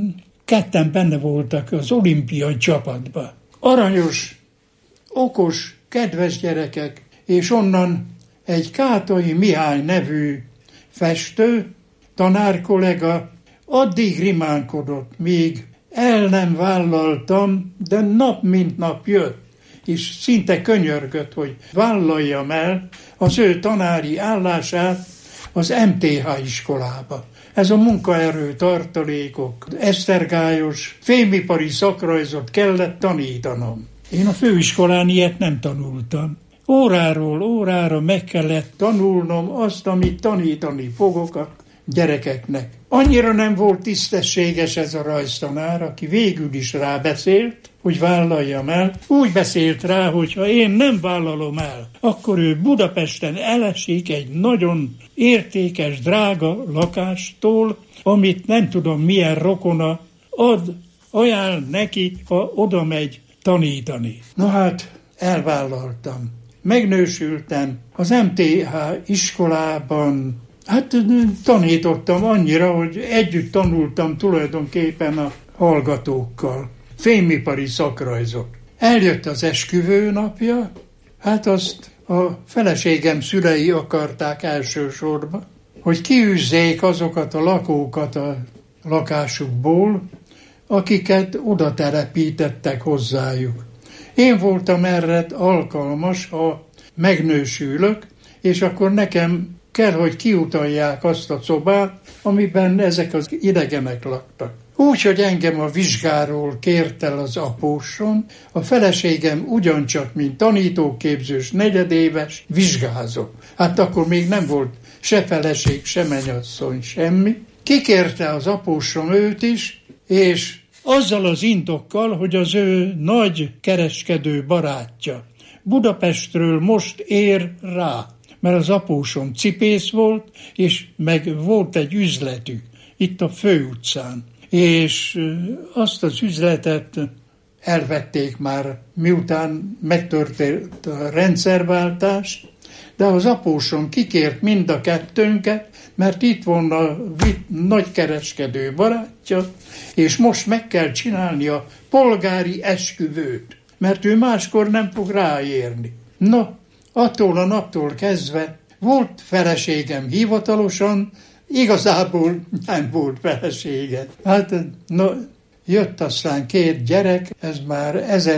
2 benne voltak az olimpiai csapatban. Aranyos, okos, kedves gyerekek, és onnan egy Kátai Mihály nevű festő, tanárkollega addig rimánkodott, míg el nem vállaltam, de nap mint nap jött, és szinte könyörgött, hogy vállaljam el az ő tanári állását az MTH iskolába. Ez a munkaerő tartalékok, esztergályos, fémipari szakrajzot kellett tanítanom. Én a főiskolán ilyet nem tanultam. Óráról órára meg kellett tanulnom azt, amit tanítani fogok a gyerekeknek. Annyira nem volt tisztességes ez a rajztanár, aki végül is rábeszélt, hogy vállaljam el. Úgy beszélt rá, hogy ha én nem vállalom el, akkor ő Budapesten elesik egy nagyon értékes, drága lakástól, amit nem tudom milyen rokona ajánl neki, ha oda megy tanítani. Na hát, elvállaltam. Megnősültem az MTH iskolában. Hát tanítottam annyira, hogy együtt tanultam tulajdonképpen a hallgatókkal. Fémipari szakrajzot. Eljött az esküvő napja, hát azt a feleségem szülei akarták elsősorban, hogy kiűzzék azokat a lakókat a lakásukból, akiket oda telepítettek hozzájuk. Én voltam erre alkalmas, ha megnősülök, és akkor nekem kell, hogy kiutalják azt a szobát, amiben ezek az idegenek laktak. Úgy, hogy engem a vizsgáról kért el az apósom, a feleségem ugyancsak, mint tanítóképzős negyedéves, vizsgázott. Hát akkor még nem volt se feleség, se mennyasszony, semmi. Kikérte az apósom őt is, és azzal az indokkal, hogy az ő nagy kereskedő barátja Budapestről most ér rá, mert az apósom cipész volt, és meg volt egy üzletük itt a főutcán. És azt az üzletet elvették már, miután megtörtént a rendszerváltás, de az apósom kikért mind a kettőnket, mert itt van a nagykereskedő barátja, és most meg kell csinálni a polgári esküvőt, mert ő máskor nem fog ráérni. Na, attól a naptól kezdve volt feleségem hivatalosan, igazából nem volt felesége. Hát, jött aztán 2 gyerek, ez már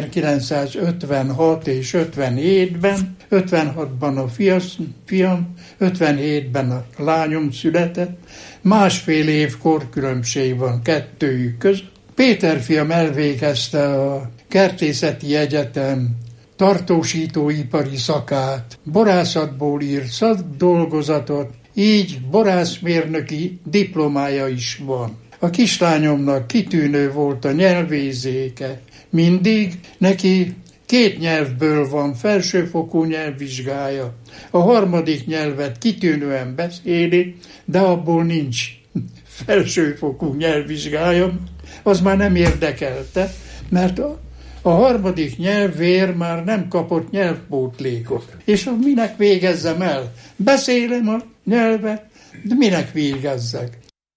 1956 és 57-ben, 56-ban a fiam, 57-ben a lányom született, 1,5 év korkülönbség van kettőjük között. Péter fiam elvégezte a Kertészeti Egyetem tartósítóipari szakát, borászatból írt szakdolgozatot, így borászmérnöki diplomája is van. A kislányomnak kitűnő volt a nyelvézéke. Mindig neki 2 nyelvből van felsőfokú nyelvvizsgája. A 3. nyelvet kitűnően beszéli, de abból nincs felsőfokú nyelvvizsgája. Az már nem érdekelte, mert a 3. nyelvvér már nem kapott nyelvpótlékot. És minek végezzem el? Beszélem a nyelvet, de minek végezzek?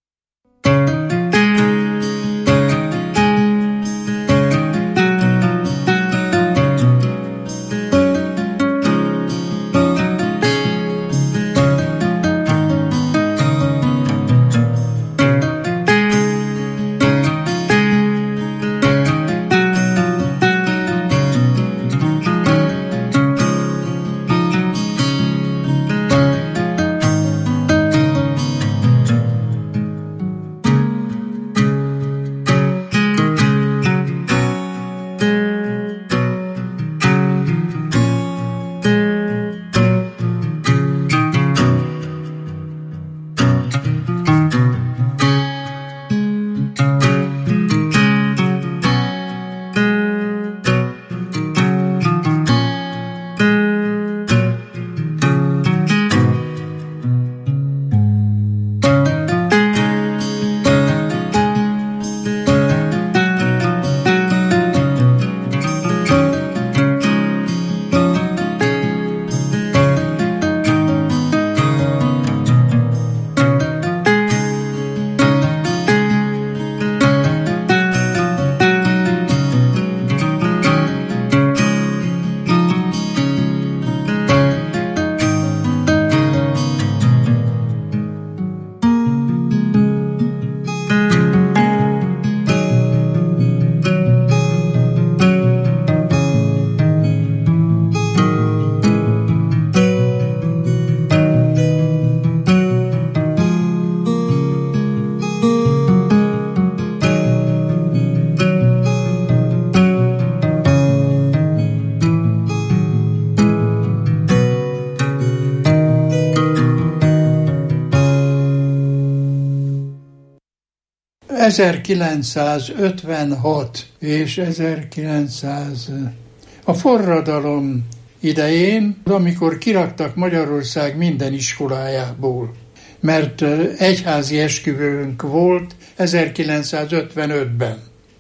...1956 és 1900... a forradalom idején, amikor kiraktak Magyarország minden iskolájából, mert egyházi esküvőnk volt 1955-ben.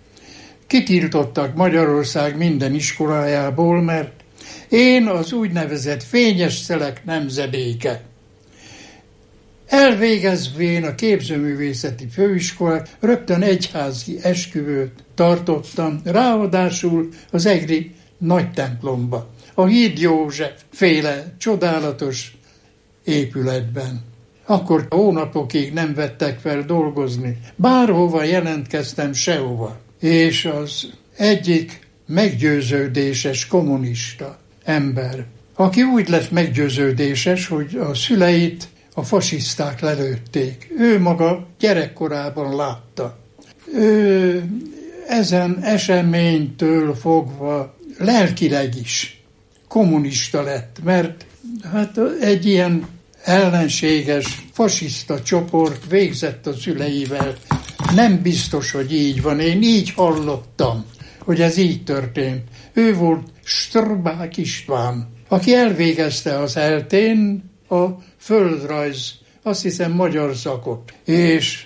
Kitiltottak Magyarország minden iskolájából, mert én az úgynevezett fényes szelek nemzedéke. Elvégezvén a képzőművészeti főiskolát rögtön egyházi esküvőt tartottam, ráadásul az egri nagy templomba, a Híd József féle csodálatos épületben. Akkor hónapokig nem vettek fel dolgozni. Bárhova jelentkeztem, sehova. És az egyik meggyőződéses kommunista ember, aki úgy lett meggyőződéses, hogy a szüleit a fasiszták lelőtték. Ő maga gyerekkorában látta. Ő ezen eseménytől fogva lelkileg is kommunista lett, mert hát egy ilyen ellenséges fasiszta csoport végzett a szüleivel. Nem biztos, hogy így van. Én így hallottam, hogy ez így történt. Ő volt Strbák István, aki elvégezte az ELTÉn a földrajz, azt hiszem magyar szakot. És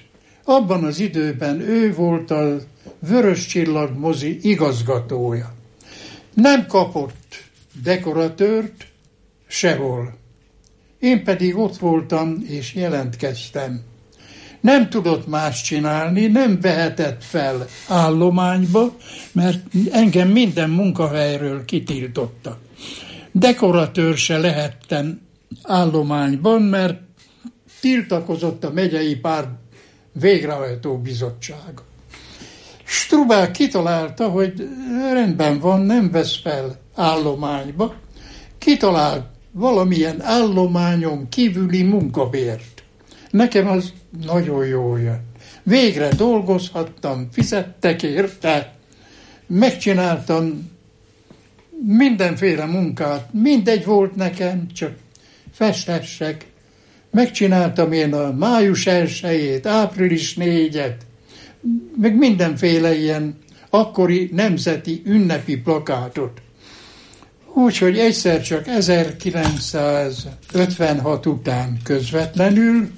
Abban az időben ő volt a Vörös Csillag mozi igazgatója. Nem kapott dekoratőrt sehol. Én pedig ott voltam és jelentkeztem. Nem tudott más csinálni, nem vehetett fel állományba, mert engem minden munkahelyről kitiltottak. Dekoratőr se lehettem állományban, mert tiltakozott a megyei párt végrehajtó bizottsága. Strubák kitalálta, hogy rendben van, nem vesz fel állományba, kitalált valamilyen állományon kívüli munkabért. Nekem az nagyon jól jött. Végre dolgozhattam, fizettek érte, megcsináltam mindenféle munkát, mindegy volt nekem, csak festessek. Megcsináltam én a május 1-ét, április 4-et, meg mindenféle ilyen akkori nemzeti ünnepi plakátot. Úgyhogy egyszer csak 1956 után közvetlenül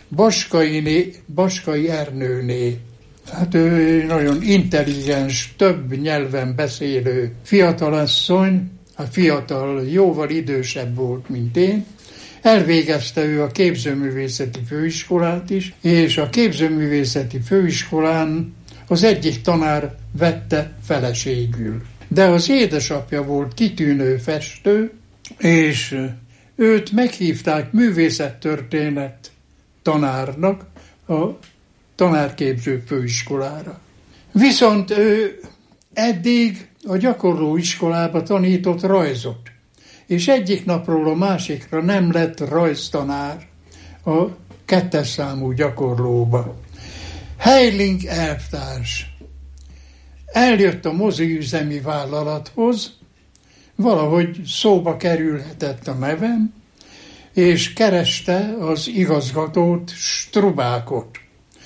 Baskai Ernőné, hát ő nagyon intelligens, több nyelven beszélő fiatalasszony, a fiatal jóval idősebb volt, mint én. Elvégezte ő a képzőművészeti főiskolát is, és a képzőművészeti főiskolán az egyik tanár vette feleségül. De az édesapja volt kitűnő festő, és őt meghívták művészettörténet tanárnak a tanárképző főiskolára. Viszont ő eddig a gyakorlóiskolába tanított rajzot, és egyik napról a másikra nem lett rajztanár a 2. számú gyakorlóba. Heiling elvtárs eljött a moziüzemi vállalathoz, valahogy szóba kerülhetett a nevem, és kereste az igazgatót, Strubákot.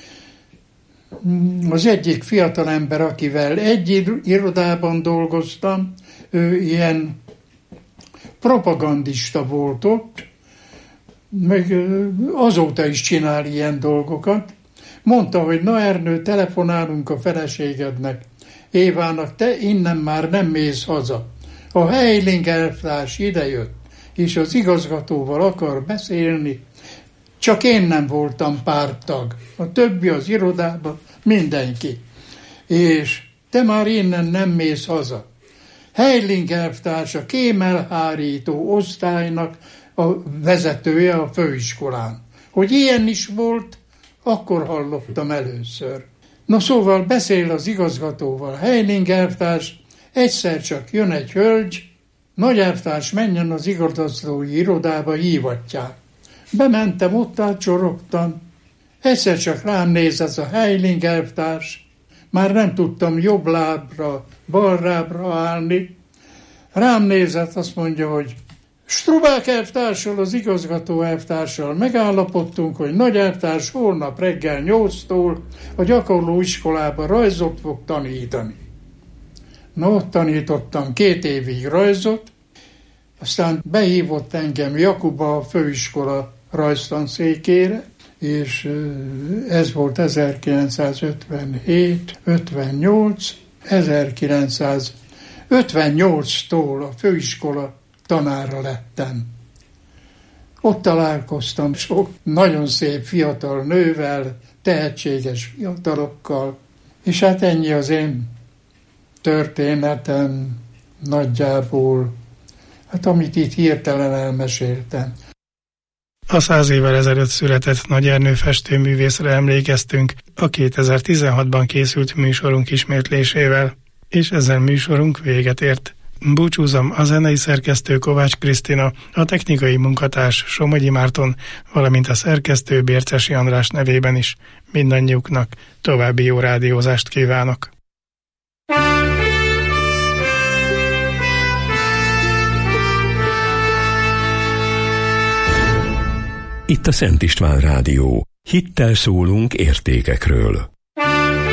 Az egyik fiatalember, akivel egy irodában dolgoztam, ő ilyen propagandista volt ott, meg azóta is csinál ilyen dolgokat. Mondta, hogy na Ernő, telefonálunk a feleségednek, Évának, te innen már nem mész haza. A Heiling elvtárs idejött, és az igazgatóval akar beszélni, csak én nem voltam párttag. A többi az irodában, mindenki. És te már innen nem mész haza. Heiling elvtárs a kémelhárító osztálynak a vezetője a főiskolán. Hogy ilyen is volt, akkor hallottam először. Na szóval beszél az igazgatóval. Heiling elvtárs, egyszer csak jön egy hölgy, nagy elvtárs, menjen az igazgatói irodába, hívatják. Bementem, ott átcsorogtam. Egyszer csak rám néz ez a Heiling elvtárs. Már nem tudtam jobb lábra, bal lábra állni. Rám nézett, azt mondja, hogy Strubák elvtárssal, az igazgató elvtárssal megállapodtunk, hogy nagy elvtárs holnap reggel 8-tól a gyakorlóiskolába rajzot fog tanítani. Na, ott tanítottam 2 évig rajzot, aztán behívott engem Jakuba a főiskola rajztanszékére, és ez volt 1957, 58, 1958-tól a főiskola tanára lettem. Ott találkoztam sok nagyon szép fiatal nővel, tehetséges fiatalokkal, és hát ennyi az én történetem nagyjából, hát amit itt hirtelen elmeséltem. A 100 évvel ezelőtt született Nagy Ernő festőművészre emlékeztünk a 2016-ban készült műsorunk ismétlésével, és ezzel műsorunk véget ért. Búcsúzom a zenei szerkesztő Kovács Krisztina, a technikai munkatárs Somogyi Márton, valamint a szerkesztő Bércesi András nevében is. Mindannyiuknak további jó rádiózást kívánok! Itt a Szent István Rádió. Hittel szólunk értékekről.